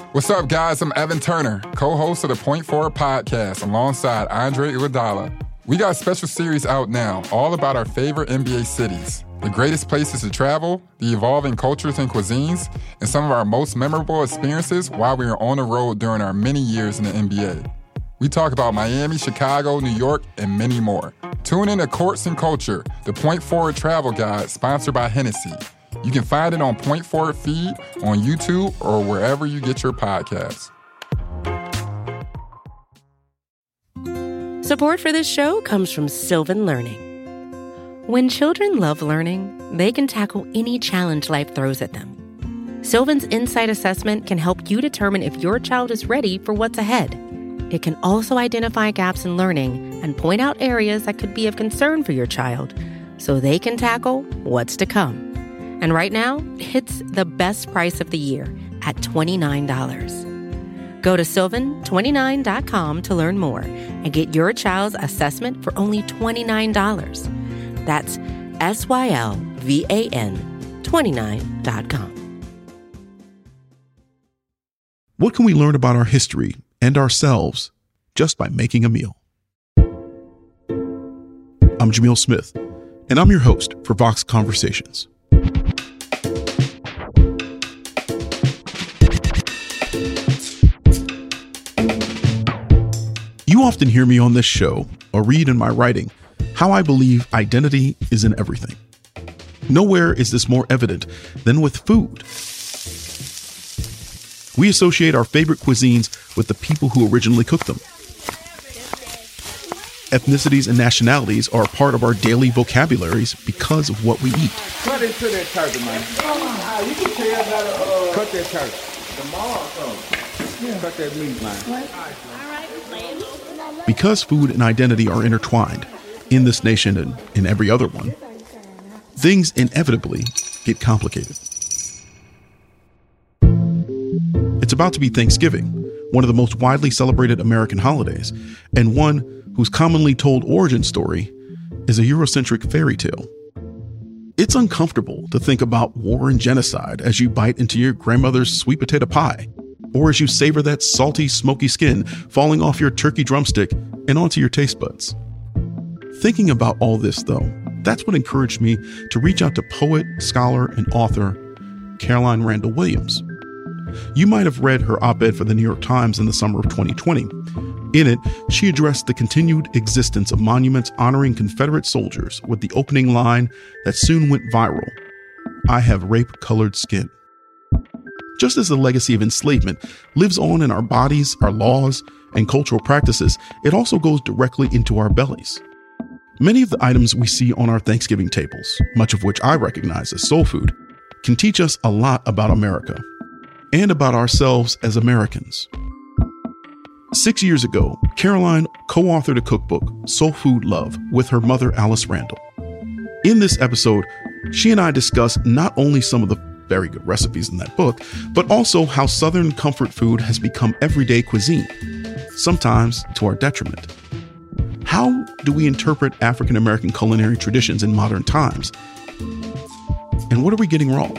What's up, guys? I'm Evan Turner, co-host of the Point Forward podcast alongside Andre Iguodala. We got a special series out now, all about our favorite NBA cities, the greatest places to travel, the evolving cultures and cuisines, and some of our most memorable experiences while we were on the road during our many years in the NBA. We talk about Miami, Chicago, New York, and many more. Tune in to Courts and Culture, the Point Forward travel guide sponsored by Hennessy. You can find it on Point Forward feed, on YouTube, or wherever you get your podcasts. Support for this show comes from Sylvan Learning. When children love learning, they can tackle any challenge life throws at them. Sylvan's Insight Assessment can help you determine if your child is ready for what's ahead. It can also identify gaps in learning and point out areas that could be of concern for your child so they can tackle what's to come. And right now, it's the best price of the year at $29. Go to sylvan29.com to learn more and get your child's assessment for only $29. That's SYLVAN 29.com. What can we learn about our history and ourselves just by making a meal? I'm Jamil Smith, and I'm your host for Vox Conversations. You often hear me on this show or read in my writing how I believe identity is in everything. Nowhere is this more evident than with food. We associate our favorite cuisines with the people who originally cooked them. Ethnicities and nationalities are a part of our daily vocabularies because of what we eat. Cut into that turkey, man. You can tell that. Cut that turkey. Cut that meat, man. Because food and identity are intertwined in this nation and in every other one, things inevitably get complicated. It's about to be Thanksgiving, one of the most widely celebrated American holidays, and one whose commonly told origin story is a Eurocentric fairy tale. It's uncomfortable to think about war and genocide as you bite into your grandmother's sweet potato pie, or as you savor that salty, smoky skin falling off your turkey drumstick and onto your taste buds. Thinking about all this, though, that's what encouraged me to reach out to poet, scholar, and author Caroline Randall Williams. You might have read her op-ed for the New York Times in the summer of 2020. In it, she addressed the continued existence of monuments honoring Confederate soldiers with the opening line that soon went viral: "I have rape-colored skin." Just as the legacy of enslavement lives on in our bodies, our laws, and cultural practices, it also goes directly into our bellies. Many of the items we see on our Thanksgiving tables, much of which I recognize as soul food, can teach us a lot about America and about ourselves as Americans. 6 years ago, Caroline co-authored a cookbook, Soul Food Love, with her mother, Alice Randall. In this episode, she and I discuss not only some of the very good recipes in that book, but also how Southern comfort food has become everyday cuisine, sometimes to our detriment. How do we interpret African American culinary traditions in modern times? And what are we getting wrong?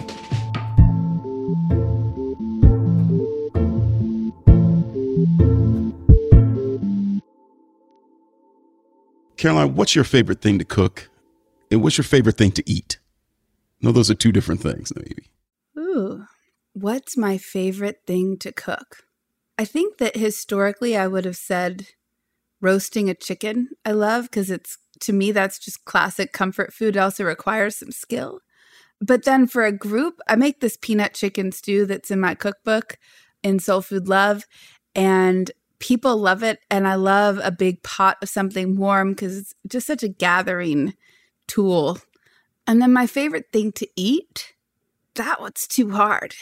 Caroline, what's your favorite thing to cook? And what's your favorite thing to eat? No, those are two different things, maybe. Ooh, what's my favorite thing to cook? I think that historically I would have said roasting a chicken. I love because to me, that's just classic comfort food. It also requires some skill. But then for a group, I make this peanut chicken stew that's in my cookbook in Soul Food Love. And people love it. And I love a big pot of something warm because it's just such a gathering tool. And then my favorite thing to eat, that one's too hard.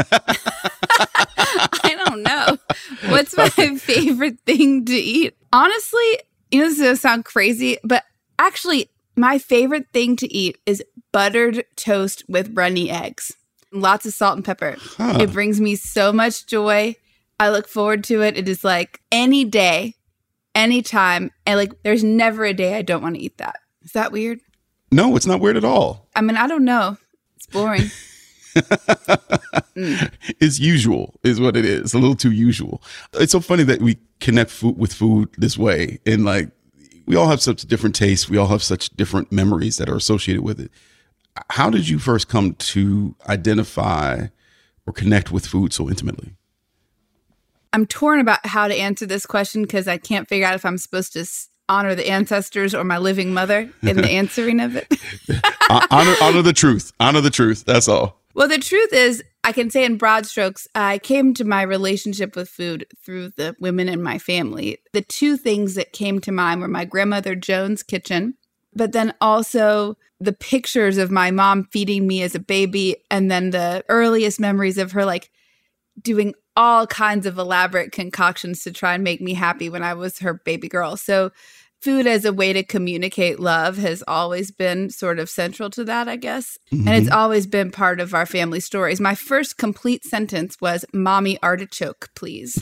I don't know. What's my favorite thing to eat? Honestly, this is going to sound crazy, but actually, my favorite thing to eat is buttered toast with runny eggs. Lots of salt and pepper. Huh. It brings me so much joy. I look forward to it. It is like any day, anytime. And there's never a day I don't want to eat that. Is that weird? No, it's not weird at all. I mean, I don't know. It's boring. It's usual, is what it is. A little too usual. It's so funny that we connect food with food this way. And like, we all have such different tastes. We all have such different memories that are associated with it. How did you first come to identify or connect with food so intimately? I'm torn about how to answer this question because I can't figure out if I'm supposed to honor the ancestors or my living mother in the answering of it. honor the truth. Honor the truth. That's all. Well, the truth is, I can say in broad strokes, I came to my relationship with food through the women in my family. The two things that came to mind were my grandmother Joan's kitchen, but then also the pictures of my mom feeding me as a baby, and then the earliest memories of her like doing all kinds of elaborate concoctions to try and make me happy when I was her baby girl. So food as a way to communicate love has always been sort of central to that, I guess. Mm-hmm. And it's always been part of our family stories. My first complete sentence was, "Mommy, artichoke, please."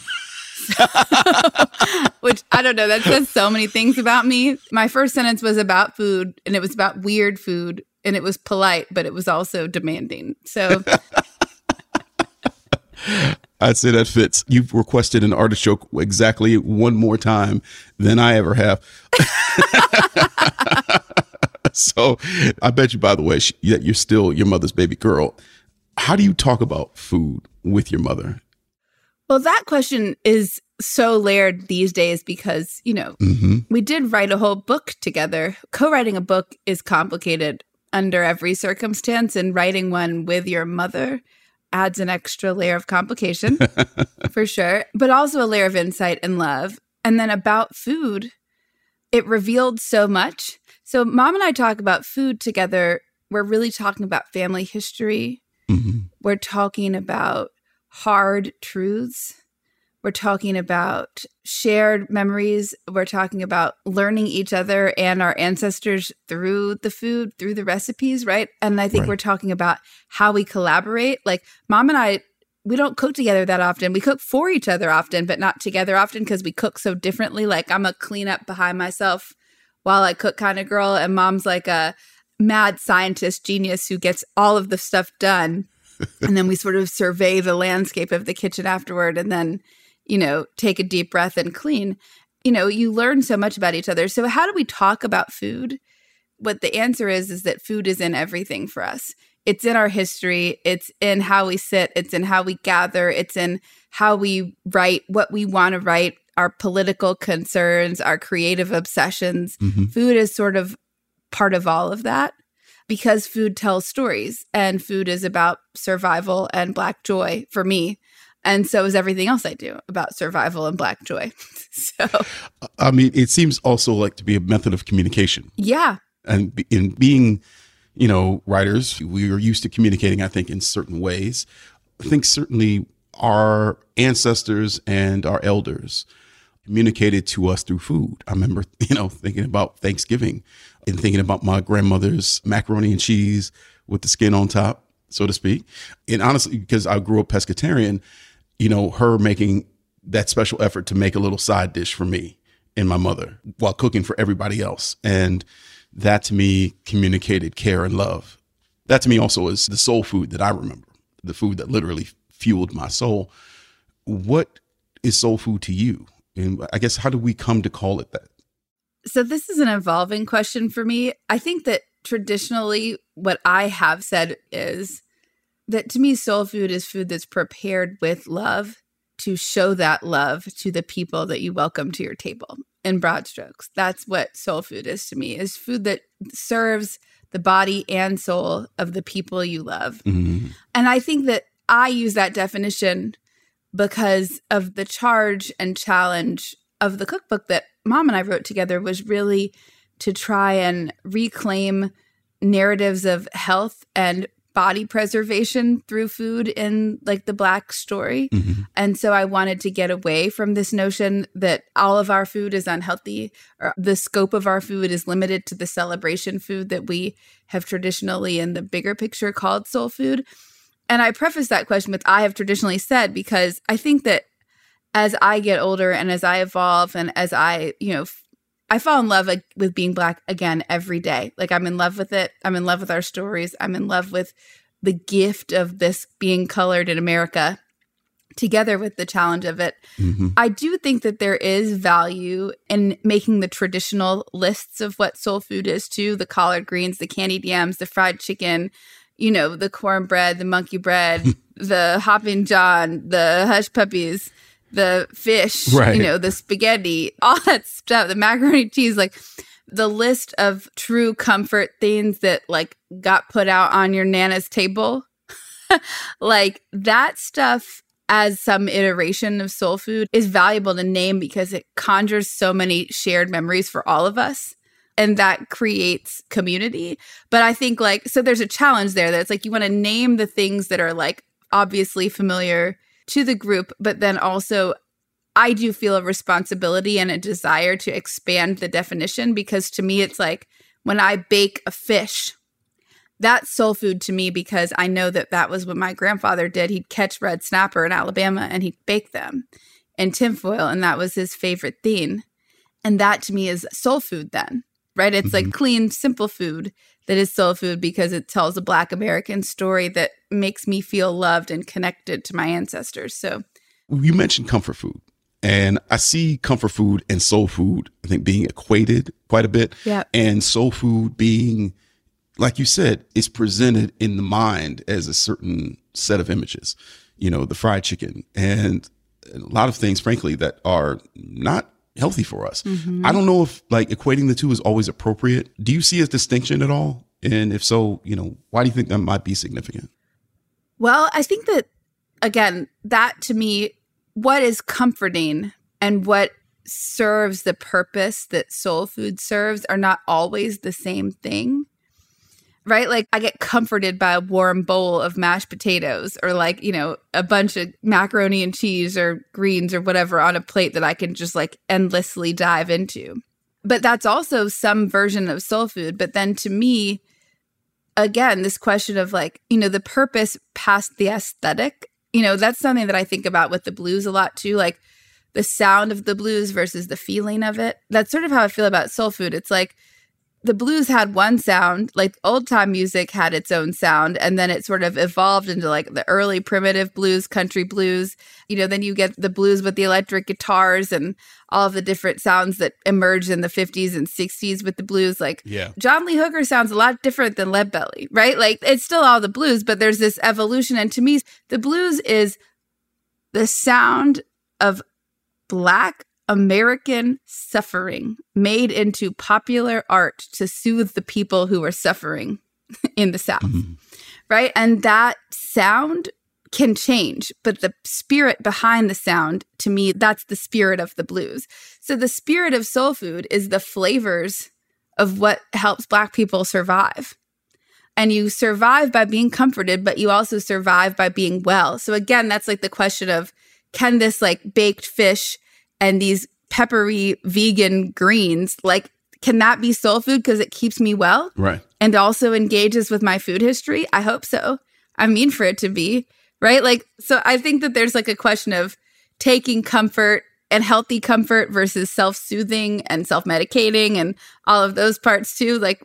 Which, I don't know, that says so many things about me. My first sentence was about food, and it was about weird food, and it was polite, but it was also demanding. So I'd say that fits. You've requested an artichoke exactly one more time than I ever have. So I bet you, by the way, that you're still your mother's baby girl. How do you talk about food with your mother? Well, that question is so layered these days because, you know, we did write a whole book together. Co-writing a book is complicated under every circumstance, and writing one with your mother adds an extra layer of complication, for sure, but also a layer of insight and love. And then about food, it revealed so much. So Mom and I talk about food together. We're really talking about family history. We're talking about hard truths. We're talking about shared memories. We're talking about learning each other and our ancestors through the food, through the recipes, right? And I think we're talking about how we collaborate. Like Mom and I, we don't cook together that often. We cook for each other often, but not together often because we cook so differently. Like I'm a clean up behind myself while I cook kind of girl, and Mom's like a mad scientist genius who gets all of the stuff done. And then we sort of survey the landscape of the kitchen afterward, and then, you know, take a deep breath and clean. You know, you learn so much about each other. So how do we talk about food? What the answer is that food is in everything for us. It's in our history. It's in how we sit. It's in how we gather. It's in how we write, what we want to write, our political concerns, our creative obsessions. Food is sort of part of all of that because food tells stories, and food is about survival and Black joy for me. And so is everything else I do about survival and Black joy. So, I mean, it seems also like to be a method of communication. Yeah. And in being, you know, writers, we are used to communicating, I think, in certain ways. I think certainly our ancestors and our elders communicated to us through food. I remember, you know, thinking about Thanksgiving and thinking about my grandmother's macaroni and cheese with the skin on top, so to speak. And honestly, because I grew up pescatarian, you know, her making that special effort to make a little side dish for me and my mother while cooking for everybody else. And that to me communicated care and love. That to me also is the soul food that I remember, the food that literally fueled my soul. What is soul food to you? And I guess, how do we come to call it that? So this is an evolving question for me. I think that traditionally what I have said is that to me, soul food is food that's prepared with love to show that love to the people that you welcome to your table. In broad strokes, that's what soul food is to me, is food that serves the body and soul of the people you love. And I think that I use that definition because of the charge and challenge of the cookbook that Mom and I wrote together was really to try and reclaim narratives of health and body preservation through food in like the Black story. And so I wanted to get away from this notion that all of our food is unhealthy, or the scope of our food is limited to the celebration food that we have traditionally in the bigger picture called soul food. And I preface that question with I have traditionally said, because I think that as I get older and as I evolve and as I, you know, I fall in love with being Black again every day. Like I'm in love with it. I'm in love with our stories. I'm in love with the gift of this being colored in America together with the challenge of it. I do think that there is value in making the traditional lists of what soul food is too, the collard greens, the candied yams, the fried chicken, you know, the cornbread, the monkey bread, the Hoppin' John, the hush puppies, the fish, right. You know, the spaghetti, all that stuff, the macaroni and cheese, like the list of true comfort things that like got put out on your Nana's table, like that stuff as some iteration of soul food is valuable to name because it conjures so many shared memories for all of us. And that creates community. But I think like, so there's a challenge there that it's like you want to name the things that are like obviously familiar to the group, but then also I do feel a responsibility and a desire to expand the definition because to me it's like when I bake a fish, that's soul food to me because I know that that was what my grandfather did. He'd catch red snapper in Alabama and he'd bake them in tinfoil, and that was his favorite thing. And that to me is soul food then, right? It's like clean, simple food that is soul food because it tells a Black American story that makes me feel loved and connected to my ancestors. So you mentioned comfort food. And I see comfort food and soul food, I think, being equated quite a bit. Yeah. And soul food being, like you said, is presented in the mind as a certain set of images, you know, the fried chicken and a lot of things, frankly, that are not healthy for us. I don't know if like equating the two is always appropriate. Do you see a distinction at all? And if so, you know, why do you think that might be significant? Well, I think that, again, that to me, what is comforting and what serves the purpose that soul food serves are not always the same thing, right? Like I get comforted by a warm bowl of mashed potatoes or like, you know, a bunch of macaroni and cheese or greens or whatever on a plate that I can just like endlessly dive into. But that's also some version of soul food. But then to me, again, this question of like, you know, the purpose past the aesthetic, you know, that's something that I think about with the blues a lot too, like the sound of the blues versus the feeling of it. That's sort of how I feel about soul food. It's like the blues had one sound, like old time music had its own sound, and then it sort of evolved into like the early primitive blues, country blues. You know, then you get the blues with the electric guitars and all of the different sounds that emerged in the 50s and 60s with the blues. Like John Lee Hooker sounds a lot different than Lead Belly, right? Like it's still all the blues, but there's this evolution. And to me, the blues is the sound of Black American suffering made into popular art to soothe the people who are suffering in the South, right? And that sound can change, but the spirit behind the sound, to me, that's the spirit of the blues. So the spirit of soul food is the flavors of what helps Black people survive. And you survive by being comforted, but you also survive by being well. So again, that's like the question of, can this like baked fish and these peppery vegan greens, like, can that be soul food because it keeps me well? Right. And also engages with my food history? I hope so. I mean for it to be, right? Like, so I think that there's like a question of taking comfort and healthy comfort versus self-soothing and self-medicating and all of those parts too. Like,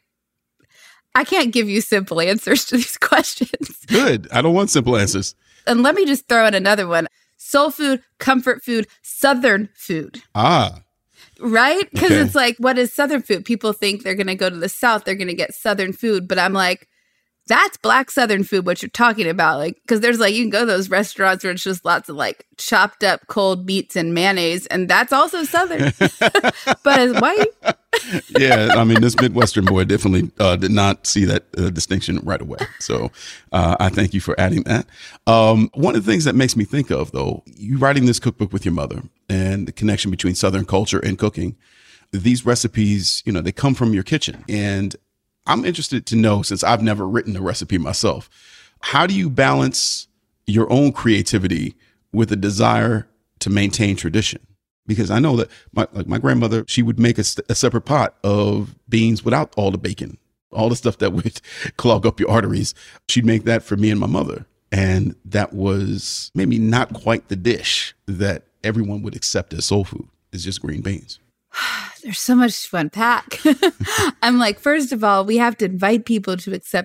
I can't give you simple answers to these questions. Good. I don't want simple answers. And let me just throw in another one. Soul food, comfort food, Southern food. Ah. Right? Because it's like, what is Southern food? People think they're going to go to the South, they're going to get Southern food. But I'm like, that's Black Southern food, what you're talking about. Like, because there's like, you can go to those restaurants where it's just lots of like chopped up cold meats and mayonnaise. And that's also Southern. But as white. Yeah, I mean, this Midwestern boy definitely did not see that distinction right away. So I thank you for adding that. One of the things that makes me think of, though, you writing this cookbook with your mother and the connection between Southern culture and cooking, these recipes, you know, they come from your kitchen. And I'm interested to know, since I've never written a recipe myself, how do you balance your own creativity with a desire to maintain tradition? Because I know that my grandmother, she would make a separate pot of beans without all the bacon, all the stuff that would clog up your arteries. She'd make that for me and my mother. And that was maybe not quite the dish that everyone would accept as soul food. It's just green beans. There's so much to unpack. I'm like, first of all, we have to invite people to accept it.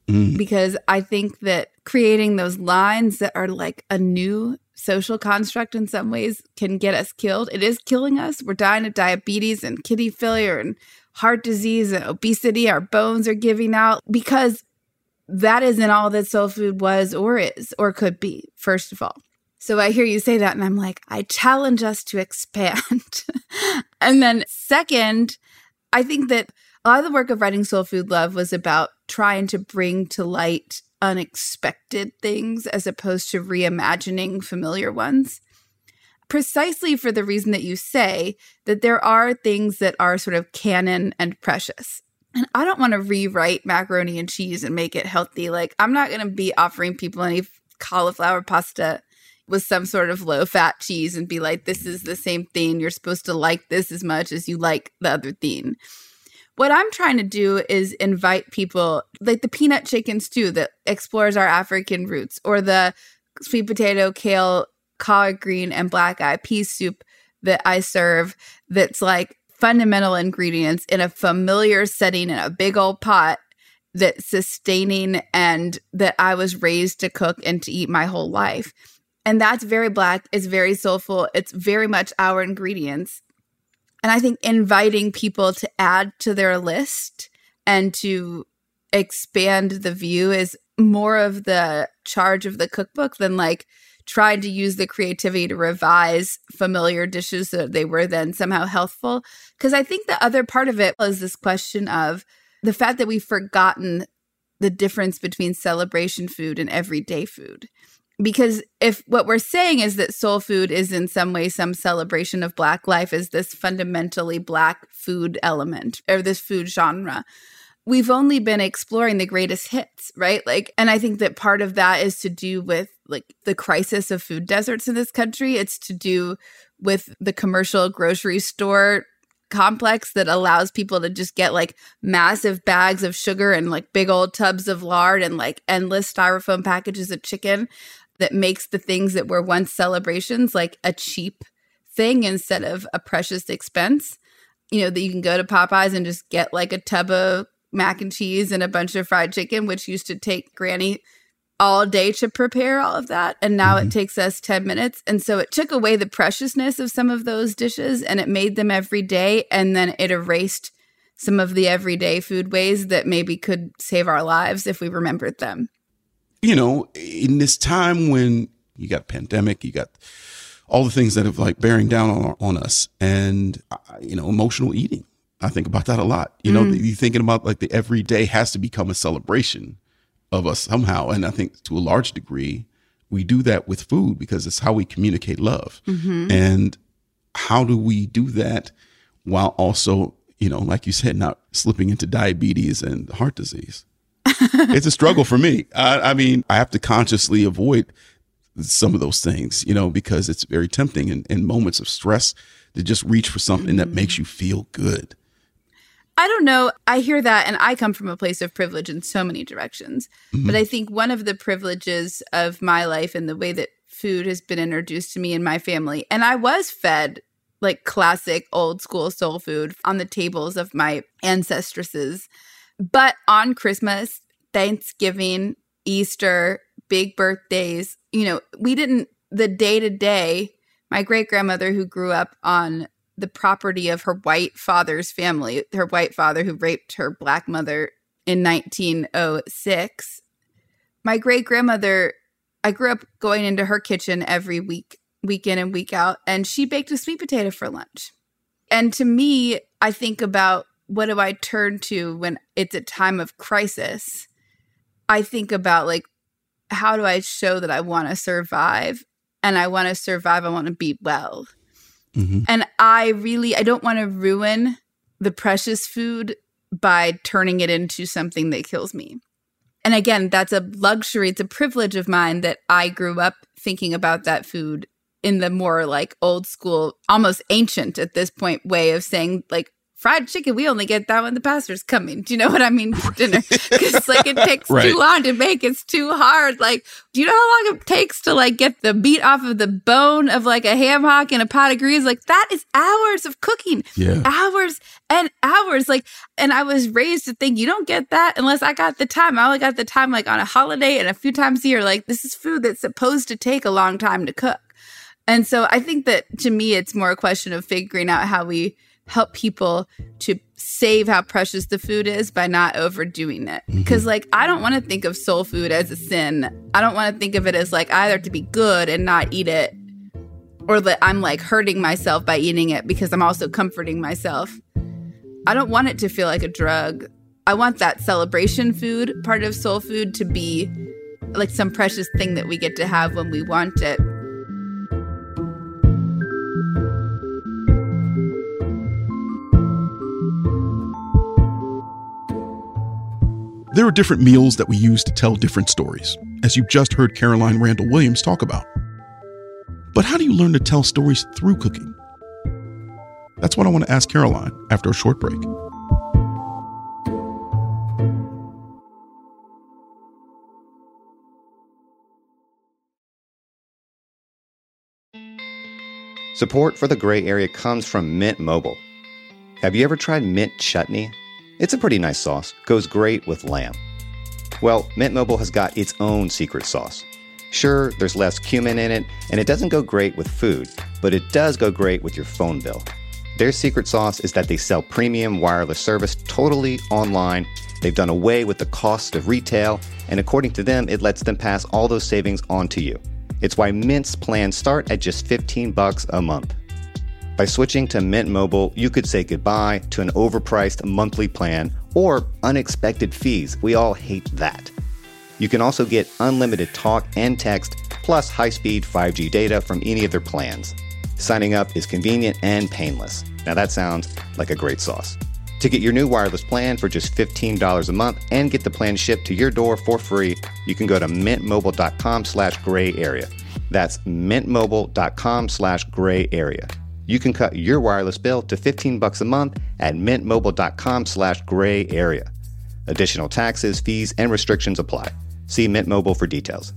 because I think that creating those lines that are like a new social construct in some ways can get us killed. It is killing us. We're dying of diabetes and kidney failure and heart disease and obesity. Our bones are giving out because that isn't all that soul food was or is or could be, first of all. So I hear you say that and I'm like, I challenge us to expand. And then second, I think that a lot of the work of writing Soul Food Love was about trying to bring to light unexpected things as opposed to reimagining familiar ones. Precisely for the reason that you say that there are things that are sort of canon and precious. And I don't want to rewrite macaroni and cheese and make it healthy. Like, I'm not going to be offering people any cauliflower pasta with some sort of low-fat cheese and be like, this is the same thing. You're supposed to like this as much as you like the other thing. What I'm trying to do is invite people, like the peanut chicken stew that explores our African roots, or the sweet potato, kale, collard green, and black eyed pea soup that I serve that's like fundamental ingredients in a familiar setting in a big old pot that's sustaining and that I was raised to cook and to eat my whole life. And that's very Black. It's very soulful. It's very much our ingredients. And I think inviting people to add to their list and to expand the view is more of the charge of the cookbook than like trying to use the creativity to revise familiar dishes so that they were then somehow healthful. Because I think the other part of it is this question of the fact that we've forgotten the difference between celebration food and everyday food. Because if what we're saying is that soul food is in some way some celebration of Black life as this fundamentally Black food element or this food genre, we've only been exploring the greatest hits, right? Like, and I think that part of that is to do with like the crisis of food deserts in this country. It's to do with the commercial grocery store complex that allows people to just get like massive bags of sugar and like big old tubs of lard and like endless styrofoam packages of chicken that makes the things that were once celebrations like a cheap thing instead of a precious expense. You know, that you can go to Popeyes and just get like a tub of mac and cheese and a bunch of fried chicken, which used to take Granny all day to prepare all of that. And now it takes us 10 minutes. And so it took away the preciousness of some of those dishes and it made them every day. And then it erased some of the everyday food ways that maybe could save our lives if we remembered them. You know, in this time when you got a pandemic, you got all the things that have like bearing down on us and, you know, emotional eating. I think about that a lot. You know, you're thinking about like the everyday has to become a celebration of us somehow. And I think to a large degree, we do that with food because it's how we communicate love. And how do we do that while also, you know, like you said, not slipping into diabetes and heart disease? It's a struggle for me. I mean, I have to consciously avoid some of those things, you know, because it's very tempting in moments of stress to just reach for something that makes you feel good. I don't know. I hear that, and I come from a place of privilege in so many directions. But I think one of the privileges of my life and the way that food has been introduced to me and my family, and I was fed like classic old school soul food on the tables of my ancestresses. But on Christmas, Thanksgiving, Easter, big birthdays, you know, we didn't, the day to day, my great grandmother who grew up on the property of her white father's family, her white father who raped her Black mother in 1906. My great grandmother, I grew up going into her kitchen every week in and week out, and she baked a sweet potato for lunch. And to me, I think about what do I turn to when it's a time of crisis? I think about like, how do I show that I want to survive? And I want to survive. I want to be well. And I don't want to ruin the precious food by turning it into something that kills me. And again, that's a luxury. It's a privilege of mine that I grew up thinking about that food in the more like old school, almost ancient at this point way of saying like fried chicken, we only get that when the pastor's coming. Do you know what I mean? For dinner. Because like it takes too long to make. It's too hard. Like, do you know how long it takes to like get the meat off of the bone of like a ham hock in a pot of greens? Like that is hours of cooking. Yeah. Hours and hours. Like, and I was raised to think you don't get that unless I got the time. I only got the time like on a holiday and a few times a year. Like this is food that's supposed to take a long time to cook. And so I think that to me, it's more a question of figuring out how we help people to save how precious the food is by not overdoing it. Because like, I don't want to think of soul food as a sin. I don't want to think of it as like either to be good and not eat it, or that I'm like hurting myself by eating it because I'm also comforting myself. I don't want it to feel like a drug. I want that celebration food, part of soul food, to be like some precious thing that we get to have when we want it. There are different meals that we use to tell different stories, as you just heard Caroline Randall Williams talk about. But how do you learn to tell stories through cooking? That's what I want to ask Caroline after a short break. Support for the Gray Area comes from Mint Mobile. Have you ever tried mint chutney? It's a pretty nice sauce. Goes great with lamb. Well, Mint Mobile has got its own secret sauce. Sure, there's less cumin in it, and it doesn't go great with food, but it does go great with your phone bill. Their secret sauce is that they sell premium wireless service totally online. They've done away with the cost of retail, and according to them, it lets them pass all those savings on to you. It's why Mint's plans start at just $15 a month. By switching to Mint Mobile, you could say goodbye to an overpriced monthly plan or unexpected fees. We all hate that. You can also get unlimited talk and text, plus high-speed 5G data from any of their plans. Signing up is convenient and painless. Now that sounds like a great sauce. To get your new wireless plan for just $15 a month and get the plan shipped to your door for free, you can go to mintmobile.com/grayarea. That's mintmobile.com/grayarea. You can cut your wireless bill to $15 a month at mintmobile.com/grayarea. Additional taxes, fees, and restrictions apply. See Mint Mobile for details.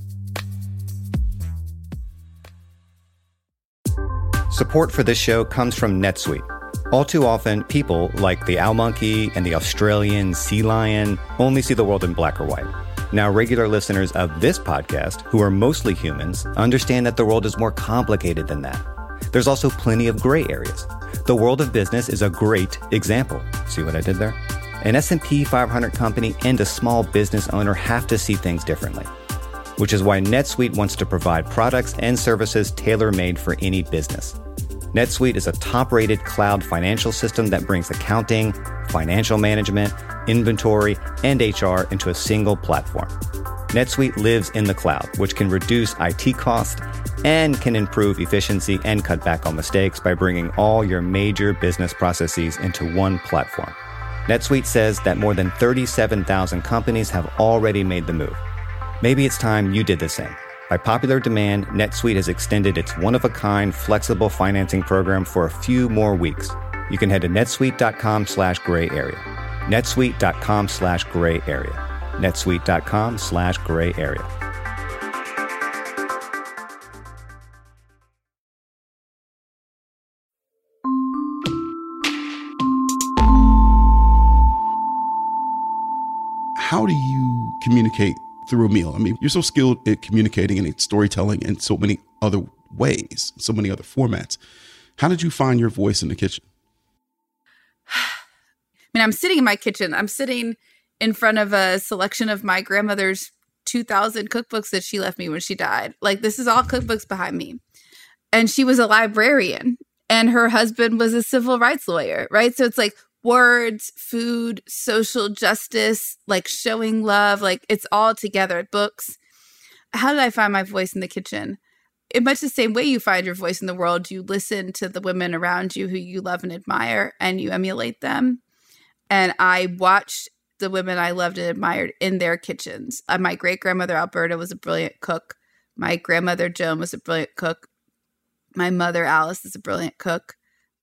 Support for this show comes from NetSuite. All too often, people like the owl monkey and the Australian sea lion only see the world in black or white. Now, regular listeners of this podcast, who are mostly humans, understand that the world is more complicated than that. There's also plenty of gray areas. The world of business is a great example. See what I did there? An S&P 500 company and a small business owner have to see things differently, which is why NetSuite wants to provide products and services tailor-made for any business. NetSuite is a top-rated cloud financial system that brings accounting, financial management, inventory, and HR into a single platform. NetSuite lives in the cloud, which can reduce IT costs and can improve efficiency and cut back on mistakes by bringing all your major business processes into one platform. NetSuite says that more than 37,000 companies have already made the move. Maybe it's time you did the same. By popular demand, NetSuite has extended its one-of-a-kind flexible financing program for a few more weeks. You can head to netsuite.com/grayarea. netsuite.com/grayarea. netsuite.com/grayarea. How do you communicate through a meal? I mean, you're so skilled at communicating and storytelling in so many other ways, so many other formats. How did you find your voice in the kitchen? I mean, I'm sitting in my kitchen. I'm sitting in front of a selection of my grandmother's 2,000 cookbooks that she left me when she died. Like, this is all cookbooks behind me. And she was a librarian, and her husband was a civil rights lawyer, right? So it's like words, food, social justice, like showing love, like it's all together. Books. How did I find my voice in the kitchen? In much the same way you find your voice in the world, you listen to the women around you who you love and admire, and you emulate them. And I watched the women I loved and admired in their kitchens. My great-grandmother Alberta was a brilliant cook. My grandmother Joan was a brilliant cook. My mother Alice is a brilliant cook. My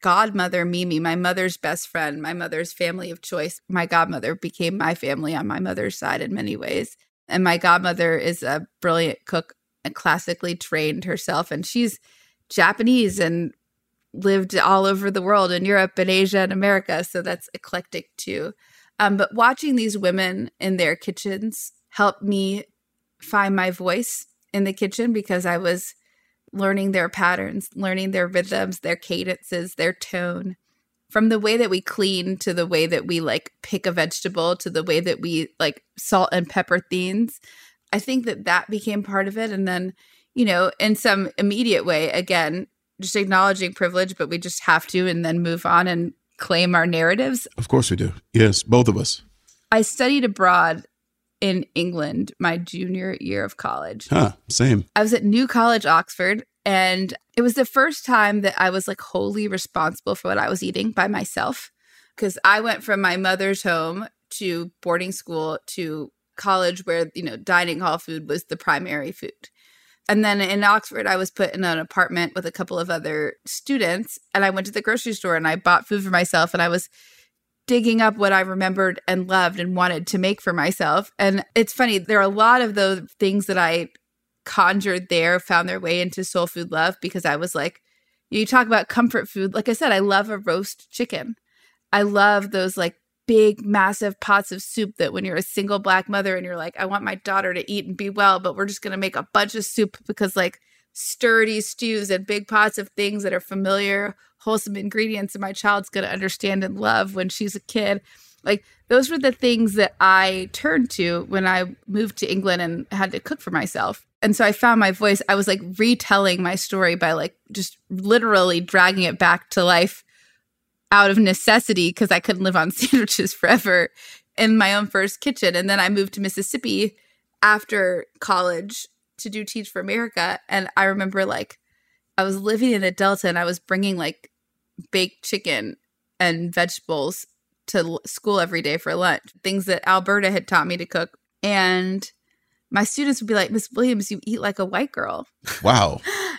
godmother, Mimi, my mother's best friend, my mother's family of choice. My godmother became my family on my mother's side in many ways. And my godmother is a brilliant cook and classically trained herself. And she's Japanese and lived all over the world, in Europe and Asia and America. So that's eclectic too. But watching these women in their kitchens helped me find my voice in the kitchen, because I was learning their patterns, learning their rhythms, their cadences, their tone, from the way that we clean to the way that we like pick a vegetable to the way that we like salt and pepper things. I think that became part of it. And then, you know, in some immediate way, again, just acknowledging privilege, but we just have to, and then move on and claim our narratives. Of course we do. Yes, both of us. I studied abroad in England my junior year of college. Same. I was at New College, Oxford, and it was the first time that I was like wholly responsible for what I was eating by myself, because I went from my mother's home to boarding school to college where, you know, dining hall food was the primary food. And then in Oxford, I was put in an apartment with a couple of other students, and I went to the grocery store and I bought food for myself, and I was digging up what I remembered and loved and wanted to make for myself. And it's funny, there are a lot of those things that I conjured there found their way into soul food love, because I was like, you talk about comfort food. Like I said, I love a roast chicken. I love those like big, massive pots of soup that when you're a single Black mother and you're like, I want my daughter to eat and be well, but we're just going to make a bunch of soup, because like sturdy stews and big pots of things that are familiar, wholesome ingredients, and my child's going to understand and love when she's a kid. Like those were the things that I turned to when I moved to England and had to cook for myself. And so I found my voice. I was like retelling my story by like just literally dragging it back to life out of necessity, because I couldn't live on sandwiches forever, in my own first kitchen. And then I moved to Mississippi after college to do Teach for America. And I remember like I was living in the Delta and I was bringing like baked chicken and vegetables to school every day for lunch, things that Alberta had taught me to cook. And my students would be like, Miss Williams, you eat like a white girl. Wow.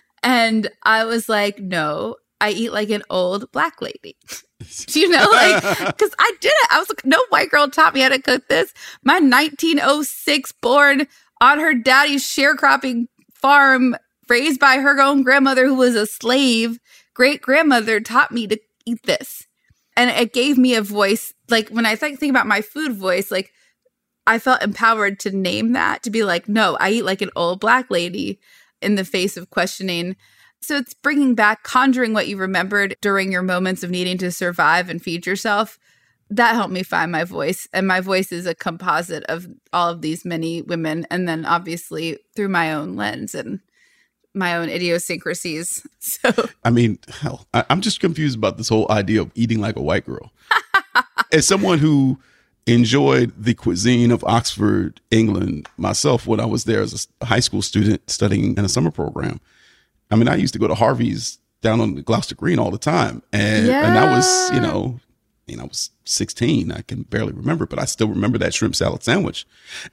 And I was like, no, I eat like an old Black lady. You know, like, because I did it. I was like, no white girl taught me how to cook this. My 1906 born on her daddy's sharecropping farm, raised by her own grandmother who was a slave, great grandmother taught me to eat this. And it gave me a voice. Like when I think about my food voice, like I felt empowered to name that, to be like, no, I eat like an old Black lady in the face of questioning. So it's bringing back, conjuring what you remembered during your moments of needing to survive and feed yourself. That helped me find my voice. And my voice is a composite of all of these many women. And then obviously through my own lens and my own idiosyncrasies. So, I mean, hell, I'm just confused about this whole idea of eating like a white girl. As someone who enjoyed the cuisine of Oxford, England, myself, when I was there as a high school student studying in a summer program, I mean, I used to go to Harvey's down on the Gloucester Green all the time. And I was, I was 16. I can barely remember, but I still remember that shrimp salad sandwich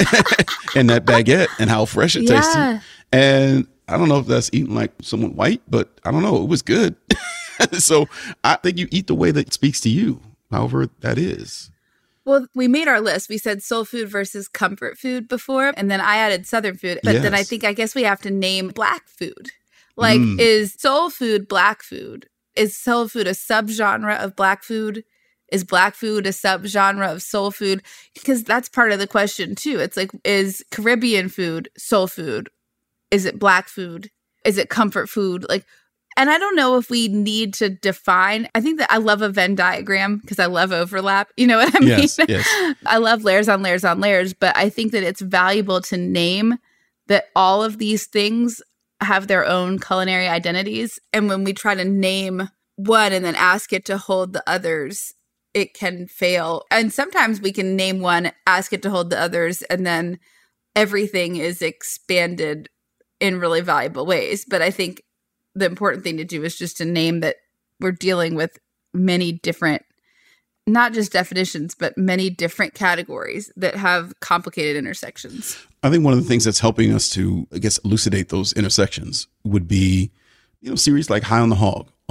and that baguette and how fresh it tasted. And I don't know if that's eating like someone white, but I don't know. It was good. So I think you eat the way that speaks to you, however that is. Well, we made our list. We said soul food versus comfort food before, and then I added Southern food. But then I guess we have to name Black food. Like, is soul food Black food? Is soul food a subgenre of Black food? Is Black food a subgenre of soul food? Because that's part of the question, too. It's like, is Caribbean food soul food? Is it Black food? Is it comfort food? Like, and I don't know if we need to define. I think that I love a Venn diagram because I love overlap. You know what I mean? Yes. I love layers on layers on layers, but I think that it's valuable to name that all of these things have their own culinary identities. And when we try to name one and then ask it to hold the others, it can fail. And sometimes we can name one, ask it to hold the others, and then everything is expanded in really valuable ways. But I think the important thing to do is just to name that we're dealing with many different, not just definitions, but many different categories that have complicated intersections. I think one of the things that's helping us to, I guess, elucidate those intersections would be, series like High on the Hog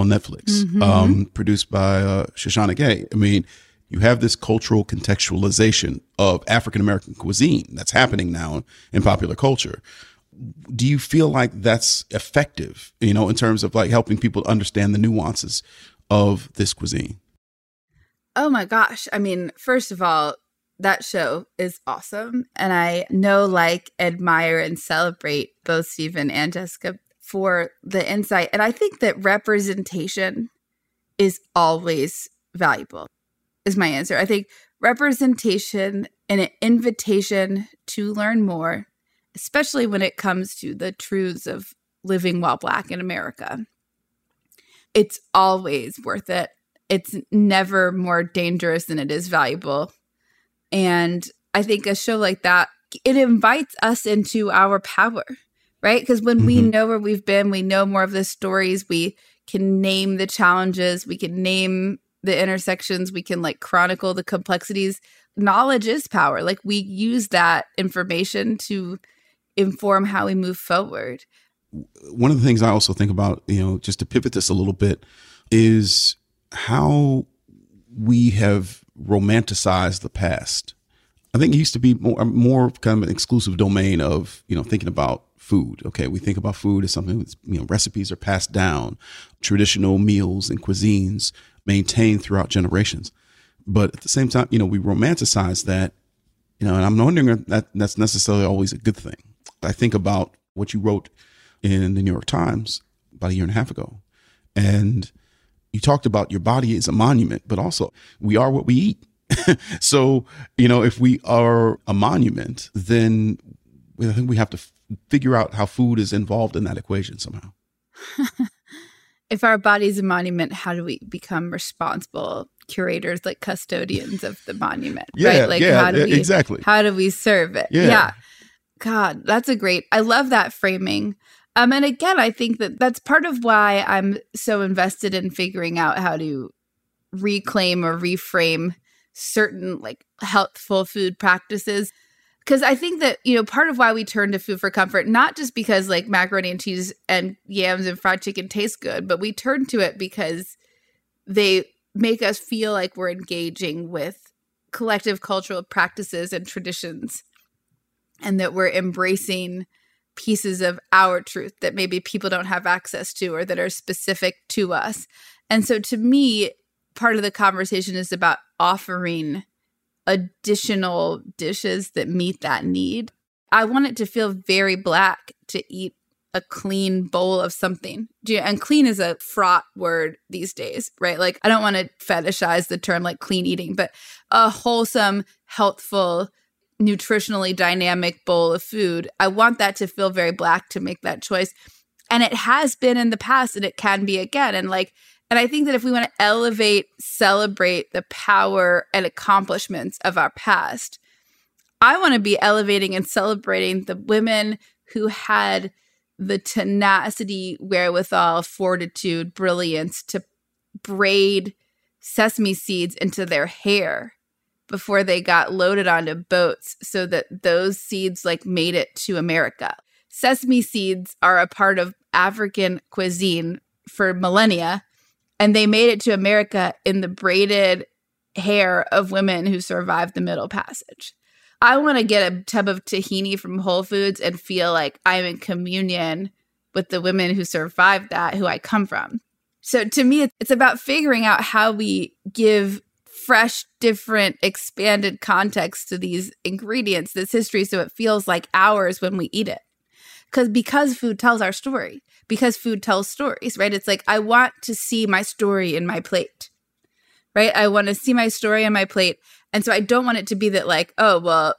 on Netflix, produced by Shoshana Gay. I mean, you have this cultural contextualization of African-American cuisine that's happening now in popular culture. Do you feel like that's effective, you know, in terms of like helping people understand the nuances of this cuisine? Oh my gosh. I mean, first of all, that show is awesome. And I know, like, admire and celebrate both Stephen and Jessica for the insight. And I think that representation is always valuable, is my answer. I think representation and an invitation to learn more, especially when it comes to the truths of living while Black in America, it's always worth it. It's never more dangerous than it is valuable. And I think a show like that, it invites us into our power, right? Because when we know where we've been, we know more of the stories, we can name the challenges, we can name the intersections, we can like chronicle the complexities. Knowledge is power. Like, we use that information to inform how we move forward. One of the things I also think about, you know, just to pivot this a little bit, is how we have romanticized the past. I think it used to be more kind of an exclusive domain of, you know, thinking about food. Okay, we think about food as something that's, you know, recipes are passed down, traditional meals and cuisines maintained throughout generations. But at the same time, you know, we romanticize that, you know, and I'm wondering if that's necessarily always a good thing. I think about what you wrote in the New York Times about a year and a half ago. And you talked about your body is a monument, but also we are what we eat. So, you know, if we are a monument, then I think we have to figure out how food is involved in that equation somehow. If our body is a monument, how do we become responsible curators, like custodians of the monument? Yeah, right? Like, yeah, how do we, exactly. How do we serve it? Yeah. God, I love that framing. And again, I think that that's part of why I'm so invested in figuring out how to reclaim or reframe certain like healthful food practices. Because I think that, you know, part of why we turn to food for comfort, not just because like macaroni and cheese and yams and fried chicken taste good, but we turn to it because they make us feel like we're engaging with collective cultural practices and traditions, and that we're embracing pieces of our truth that maybe people don't have access to or that are specific to us. And so to me, part of the conversation is about offering additional dishes that meet that need. I want it to feel very Black to eat a clean bowl of something. And clean is a fraught word these days, right? Like, I don't want to fetishize the term like clean eating, but a wholesome, healthful, nutritionally dynamic bowl of food. I want that to feel very Black to make that choice. And it has been in the past, and it can be again. And I think that if we want to elevate, celebrate the power and accomplishments of our past, I want to be elevating and celebrating the women who had the tenacity, wherewithal, fortitude, brilliance to braid sesame seeds into their hair before they got loaded onto boats so that those seeds like made it to America. Sesame seeds are a part of African cuisine for millennia, and they made it to America in the braided hair of women who survived the Middle Passage. I want to get a tub of tahini from Whole Foods and feel like I'm in communion with the women who survived that, who I come from. So to me, it's about figuring out how we give fresh, different, expanded context to these ingredients, this history, so it feels like ours when we eat it. Because food tells our story, because food tells stories, right? It's like, I want to see my story in my plate, right? I want to see my story on my plate. And so I don't want it to be that like, oh, well,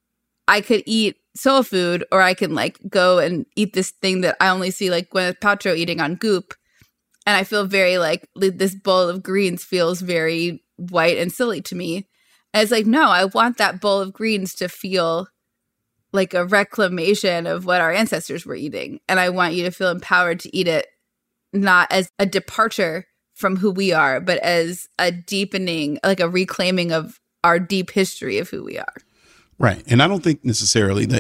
I could eat soul food, or I can like go and eat this thing that I only see like Gwyneth Paltrow eating on Goop. And I feel very like this bowl of greens feels very white and silly to me. And it's like, no, I want that bowl of greens to feel like a reclamation of what our ancestors were eating. And I want you to feel empowered to eat it, not as a departure from who we are, but as a deepening, like a reclaiming of our deep history of who we are. Right. And I don't think necessarily that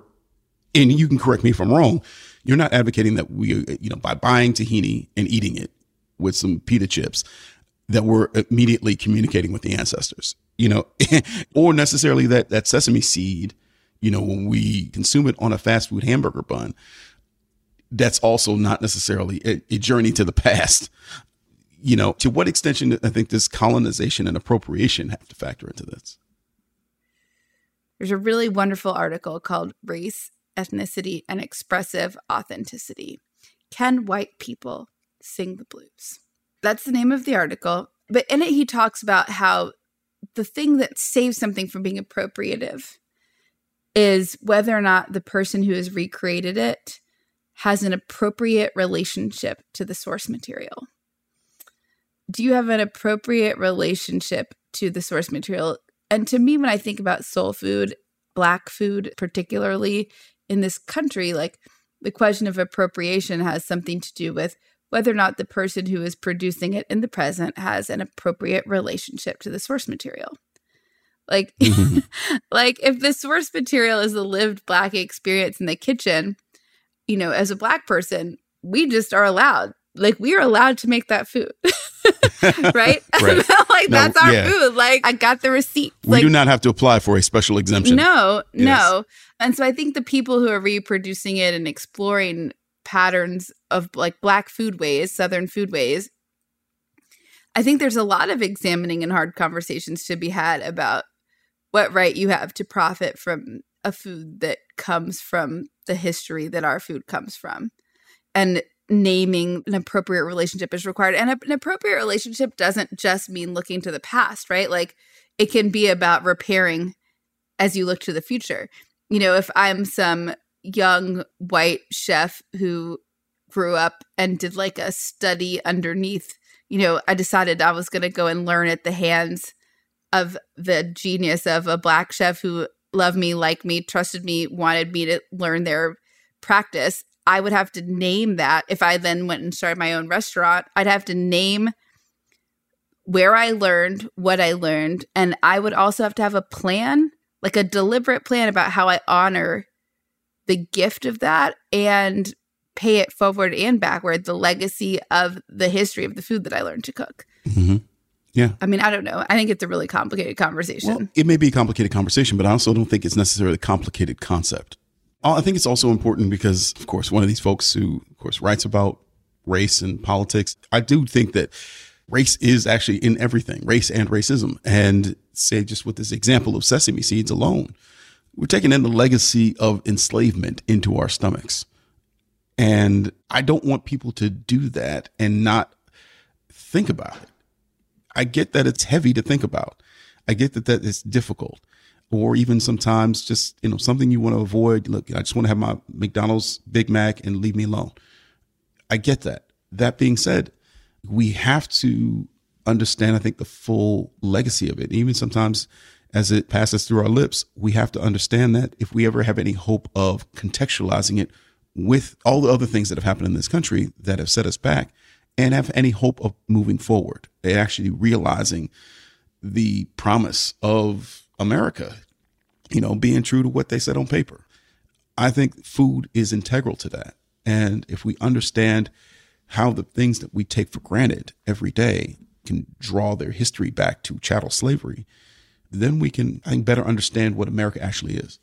and you can correct me if I'm wrong, you're not advocating that we, you know, by buying tahini and eating it, with some pita chips that we're immediately communicating with the ancestors, or necessarily that sesame seed, when we consume it on a fast food hamburger bun, that's also not necessarily a journey to the past. To what extent I think this colonization and appropriation have to factor into this? There's a really wonderful article called Race, Ethnicity, and Expressive Authenticity. Can White People Sing the Blues? That's the name of the article. But in it, he talks about how the thing that saves something from being appropriative is whether or not the person who has recreated it has an appropriate relationship to the source material. Do you have an appropriate relationship to the source material? And to me, when I think about soul food, Black food, particularly in this country, like the question of appropriation has something to do with whether or not the person who is producing it in the present has an appropriate relationship to the source material. Like, like if the source material is the lived Black experience in the kitchen, as a Black person, we just are allowed. Like, we are allowed to make that food. Right? Like, no, that's our food. Like, I got the receipt. We do not have to apply for a special exemption. No. And so I think the people who are reproducing it and exploring patterns of like Black foodways, Southern foodways, I think there's a lot of examining and hard conversations to be had about what right you have to profit from a food that comes from the history that our food comes from. And naming an appropriate relationship is required. And an appropriate relationship doesn't just mean looking to the past, right? Like, it can be about repairing as you look to the future. If I'm some young white chef who grew up and did like a study underneath, I decided I was going to go and learn at the hands of the genius of a Black chef who loved me, liked me, trusted me, wanted me to learn their practice. I would have to name that. If I then went and started my own restaurant, I'd have to name where I learned, what I learned. And I would also have to have a plan, like a deliberate plan about how I honor the gift of that and pay it forward and backward, the legacy of the history of the food that I learned to cook. Mm-hmm. Yeah. I mean, I don't know. I think it's a really complicated conversation. Well, it may be a complicated conversation, but I also don't think it's necessarily a complicated concept. I think it's also important because, of course, one of these folks who, of course, writes about race and politics, I do think that race is actually in everything, race and racism. And say just with this example of sesame seeds alone, we're taking in the legacy of enslavement into our stomachs. And I don't want people to do that and not think about it. I get that it's heavy to think about. I get that it's difficult. Or even sometimes just, something you want to avoid. Look, I just want to have my McDonald's Big Mac and leave me alone. I get that. That being said, we have to understand, I think, the full legacy of it. Even sometimes as it passes through our lips, we have to understand that if we ever have any hope of contextualizing it with all the other things that have happened in this country that have set us back and have any hope of moving forward, and actually realizing the promise of America, being true to what they said on paper. I think food is integral to that. And if we understand how the things that we take for granted every day can draw their history back to chattel slavery, then we can, I think, better understand what America actually is.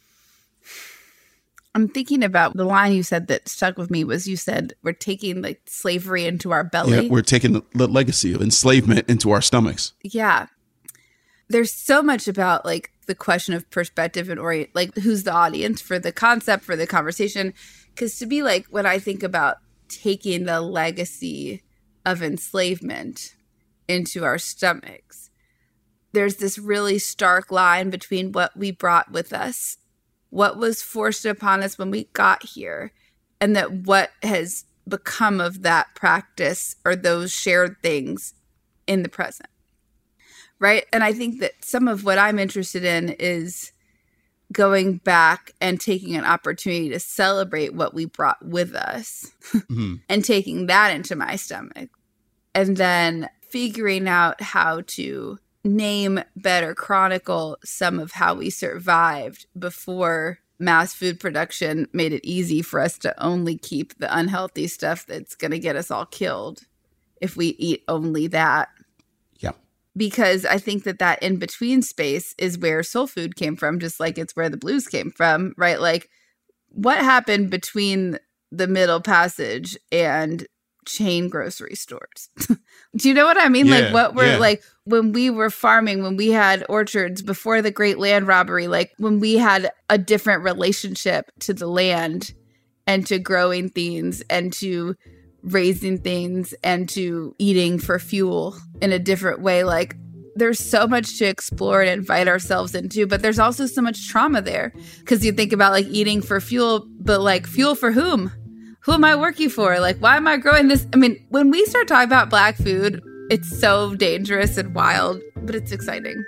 I'm thinking about the line you said that stuck with me was you said we're taking like slavery into our belly. Yeah, we're taking the legacy of enslavement into our stomachs. Yeah. There's so much about like the question of perspective and like who's the audience for the concept, for the conversation. Because to be like, when I think about taking the legacy of enslavement into our stomachs, there's this really stark line between what we brought with us, what was forced upon us when we got here, and that what has become of that practice or those shared things in the present. Right. And I think that some of what I'm interested in is going back and taking an opportunity to celebrate what we brought with us and taking that into my stomach. And then figuring out how to name, better chronicle some of how we survived before mass food production made it easy for us to only keep the unhealthy stuff that's going to get us all killed if we eat only that. Yeah. Because I think that in-between space is where soul food came from, just like it's where the blues came from, right? Like, what happened between the Middle Passage and chain grocery stores? Do you know what I mean? Yeah, like, what were yeah. like when we were farming, when we had orchards before the Great Land Robbery, like when we had a different relationship to the land and to growing things and to raising things and to eating for fuel in a different way. Like, there's so much to explore and invite ourselves into, but there's also so much trauma there, because you think about like eating for fuel, but like fuel for whom? Who am I working for? Like, why am I growing this? I mean, when we start talking about Black food, it's so dangerous and wild, but it's exciting.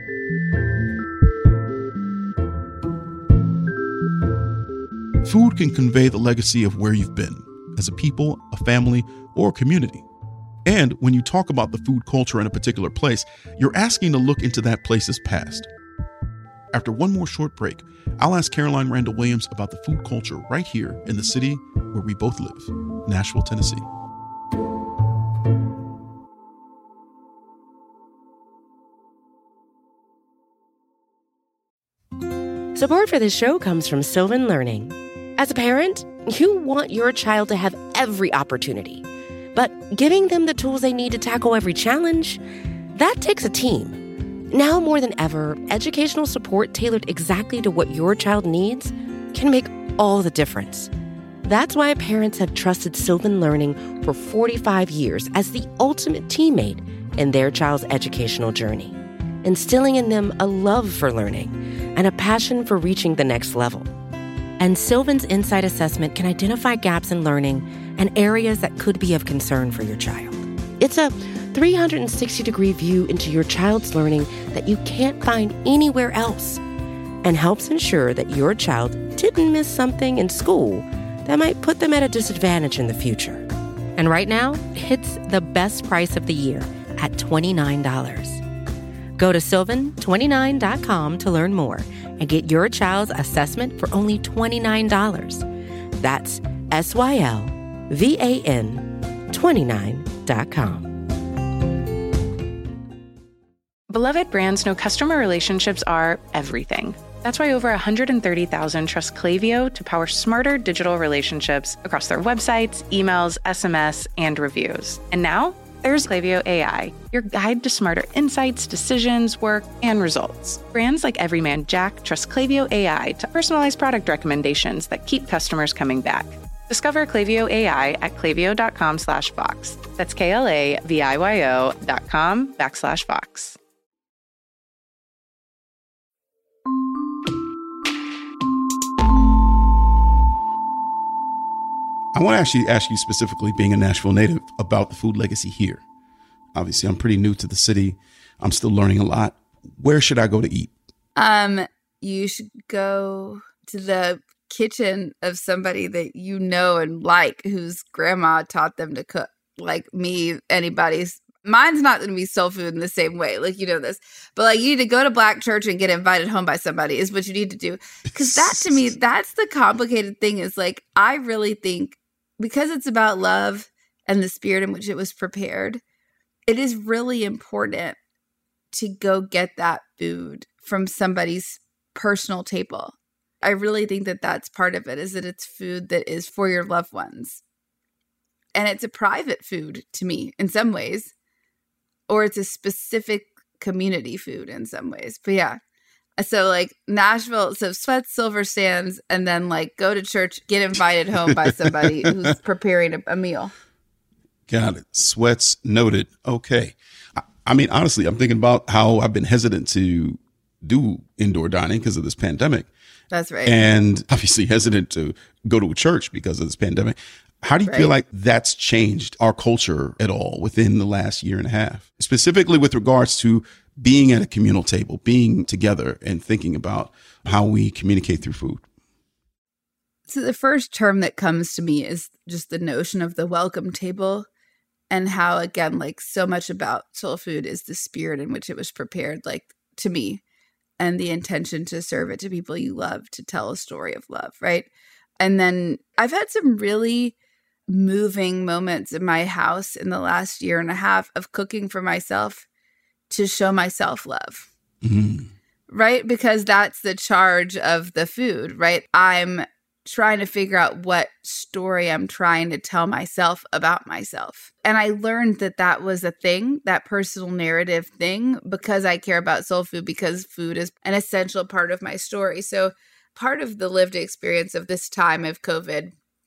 Food can convey the legacy of where you've been as a people, a family, or a community. And when you talk about the food culture in a particular place, you're asking to look into that place's past. After one more short break, I'll ask Caroline Randall Williams about the food culture right here in the city where we both live, Nashville, Tennessee. Support for this show comes from Sylvan Learning. As a parent, you want your child to have every opportunity, but giving them the tools they need to tackle every challenge, that takes a team. Now more than ever, educational support tailored exactly to what your child needs can make all the difference. That's why parents have trusted Sylvan Learning for 45 years as the ultimate teammate in their child's educational journey, instilling in them a love for learning and a passion for reaching the next level. And Sylvan's Insight Assessment can identify gaps in learning and areas that could be of concern for your child. It's a 360-degree view into your child's learning that you can't find anywhere else, and helps ensure that your child didn't miss something in school that might put them at a disadvantage in the future. And right now, it's the best price of the year at $29. Go to sylvan29.com to learn more and get your child's assessment for only $29. That's SYLVAN29.com. Beloved brands know customer relationships are everything. That's why over 130,000 trust Klaviyo to power smarter digital relationships across their websites, emails, SMS, and reviews. And now, there's Klaviyo AI, your guide to smarter insights, decisions, work, and results. Brands like Everyman Jack trust Klaviyo AI to personalize product recommendations that keep customers coming back. Discover Klaviyo AI at klaviyo.com/Vox. That's KLAVIYO.com/Vox. I want to actually ask you specifically, being a Nashville native, about the food legacy here. Obviously, I'm pretty new to the city. I'm still learning a lot. Where should I go to eat? You should go to the kitchen of somebody that you know and like, whose grandma taught them to cook. Like me, anybody's. Mine's not going to be soul food in the same way. Like, you know this. But like, you need to go to Black church and get invited home by somebody is what you need to do. Because that, to me, that's the complicated thing, is like, I really think, because it's about love and the spirit in which it was prepared, it is really important to go get that food from somebody's personal table. I really think that that's part of it, is that it's food that is for your loved ones. And it's a private food to me in some ways, or it's a specific community food in some ways. But yeah. So like Nashville, so Sweats, Silver Sands, and then like go to church, get invited home by somebody who's preparing a meal. Got it. Sweats noted. Okay. I mean, honestly, I'm thinking about how I've been hesitant to do indoor dining because of this pandemic. That's right. And obviously hesitant to go to a church because of this pandemic. How do you feel like that's changed our culture at all within the last year and a half, specifically with regards to being at a communal table, being together and thinking about how we communicate through food? So the first term that comes to me is just the notion of the welcome table, and how, again, like so much about soul food is the spirit in which it was prepared, like to me, and the intention to serve it to people you love, to tell a story of love, right? And then I've had some really moving moments in my house in the last year and a half of cooking for myself to show myself love. Mm-hmm. Right? Because that's the charge of the food, right? I'm trying to figure out what story I'm trying to tell myself about myself. And I learned that that was a thing, that personal narrative thing, because I care about soul food, because food is an essential part of my story. So part of the lived experience of this time of COVID,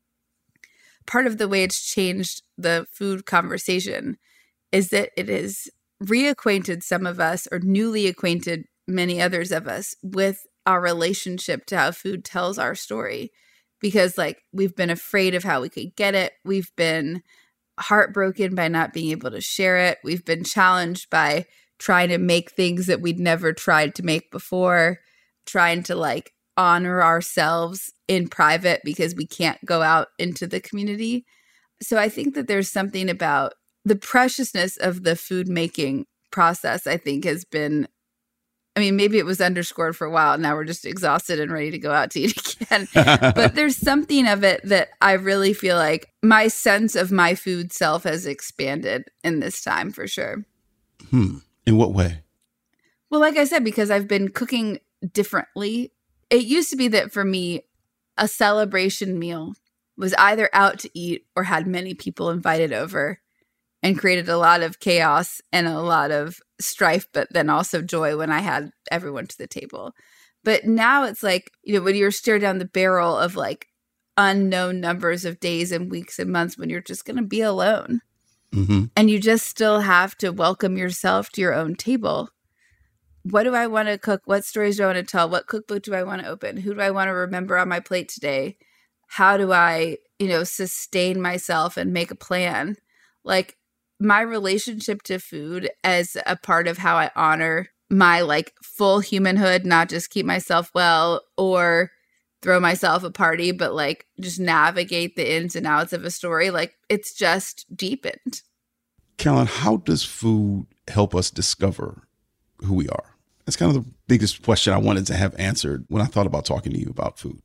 part of the way it's changed the food conversation is that it has reacquainted some of us, or newly acquainted many others of us, with our relationship to how food tells our story. Because like we've been afraid of how we could get it. We've been heartbroken by not being able to share it. We've been challenged by trying to make things that we'd never tried to make before, trying to like honor ourselves in private because we can't go out into the community. So I think that there's something about the preciousness of the food making process, I think, has been, I mean, maybe it was underscored for a while. Now we're just exhausted and ready to go out to eat again. But there's something of it that I really feel like my sense of my food self has expanded in this time for sure. In what way? Well, like I said, because I've been cooking differently. It used to be that for me, a celebration meal was either out to eat or had many people invited over and created a lot of chaos and a lot of strife, but then also joy when I had everyone to the table. But now it's like, you know, when you're staring down the barrel of like unknown numbers of days and weeks and months when you're just going to be alone. Mm-hmm. And you just still have to welcome yourself to your own table. What do I want to cook? What stories do I want to tell? What cookbook do I want to open? Who do I want to remember on my plate today? How do I, you know, sustain myself and make a plan? Like, my relationship to food as a part of how I honor my like full humanhood, not just keep myself well or throw myself a party, but like just navigate the ins and outs of a story. Like it's just deepened. Caroline, how does food help us discover who we are? That's kind of the biggest question I wanted to have answered when I thought about talking to you about food.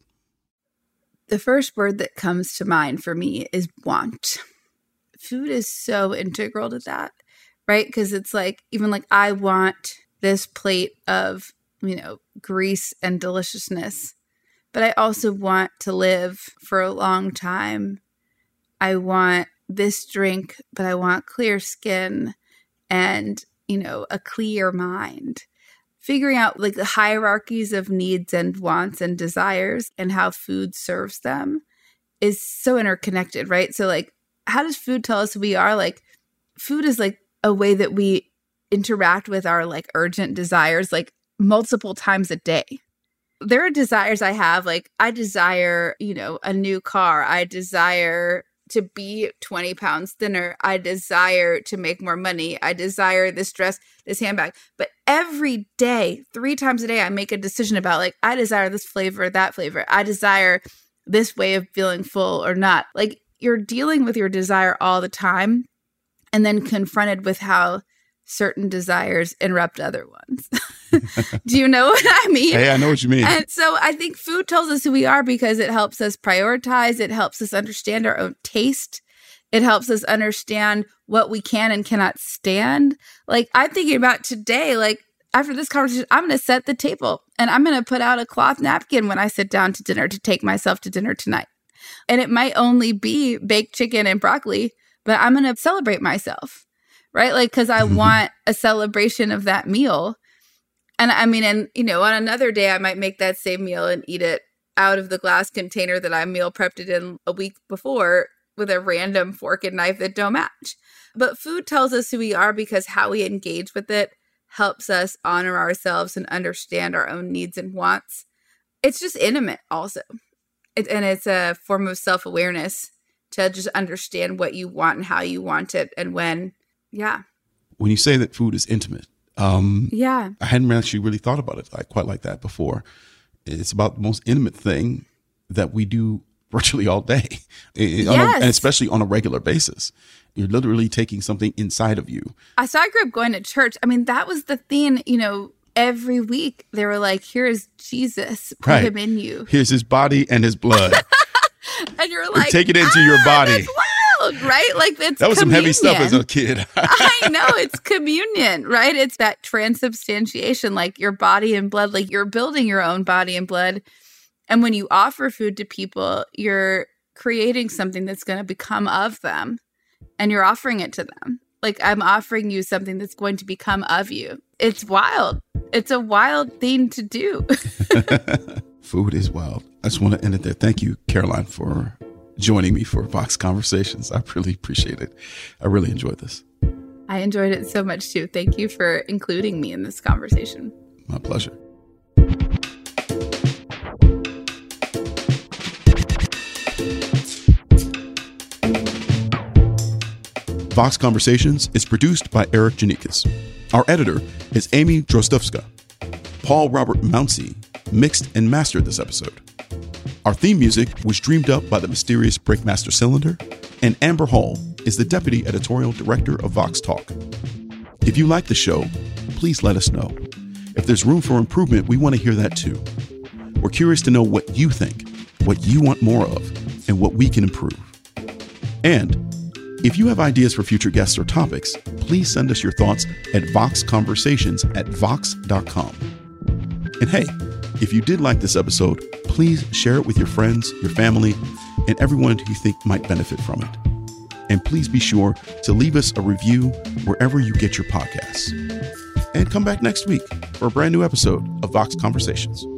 The first word that comes to mind for me is want. Food is so integral to that, right? Because it's like, even like I want this plate of, you know, grease and deliciousness, but I also want to live for a long time. I want this drink, but I want clear skin and, you know, a clear mind. Figuring out like the hierarchies of needs and wants and desires and how food serves them is so interconnected, right? So like, how does food tell us who we are? Like food is like a way that we interact with our like urgent desires, like multiple times a day. There are desires I have, like I desire, you know, a new car. I desire to be 20 pounds thinner. I desire to make more money. I desire this dress, this handbag. But every day, 3 times a day, I make a decision about like, I desire this flavor, that flavor. I desire this way of feeling full or not. Like you're dealing with your desire all the time and then confronted with how certain desires interrupt other ones. Do you know what I mean? Hey, I know what you mean. And so I think food tells us who we are because it helps us prioritize. It helps us understand our own taste. It helps us understand what we can and cannot stand. Like I'm thinking about today, like after this conversation, I'm going to set the table and I'm going to put out a cloth napkin when I sit down to dinner to take myself to dinner tonight. And it might only be baked chicken and broccoli, but I'm going to celebrate myself, right? Like, because I want a celebration of that meal. And I mean, and, you know, on another day, I might make that same meal and eat it out of the glass container that I meal prepped it in a week before with a random fork and knife that don't match. But food tells us who we are because how we engage with it helps us honor ourselves and understand our own needs and wants. It's just intimate also. And it's a form of self-awareness to just understand what you want and how you want it and when. Yeah. When you say that food is intimate, yeah, I hadn't actually really thought about it quite like that before. It's about the most intimate thing that we do virtually all day, and especially on a regular basis. You're literally taking something inside of you. I grew up going to church. I mean, that was the thing, you know, every week they were like, here is Jesus, put him in you. Here's his body and his blood. And you're like, take it into your body. That's wild, right? Like it's that was communion. some heavy stuff as a kid. I know, it's communion, right? It's that transubstantiation, like your body and blood, like you're building your own body and blood. And when you offer food to people, you're creating something that's going to become of them, and you're offering it to them. Like, I'm offering you something that's going to become of you. It's wild. It's a wild thing to do. Food is wild. I just want to end it there. Thank you, Caroline, for joining me for Vox Conversations. I really appreciate it. I really enjoyed this. I enjoyed it so much, too. Thank you for including me in this conversation. My pleasure. Vox Conversations is produced by Eric Janikis. Our editor is Amy Drostowska. Paul Robert Mounsey mixed and mastered this episode. Our theme music was dreamed up by the mysterious Breakmaster Cylinder, and Amber Hall is the deputy editorial director of Vox Talk. If you like the show, please let us know. If there's room for improvement, we want to hear that too. We're curious to know what you think, what you want more of, and what we can improve. And if you have ideas for future guests or topics, please send us your thoughts at voxconversations@vox.com. And hey, if you did like this episode, please share it with your friends, your family, and everyone who you think might benefit from it. And please be sure to leave us a review wherever you get your podcasts. And come back next week for a brand new episode of Vox Conversations.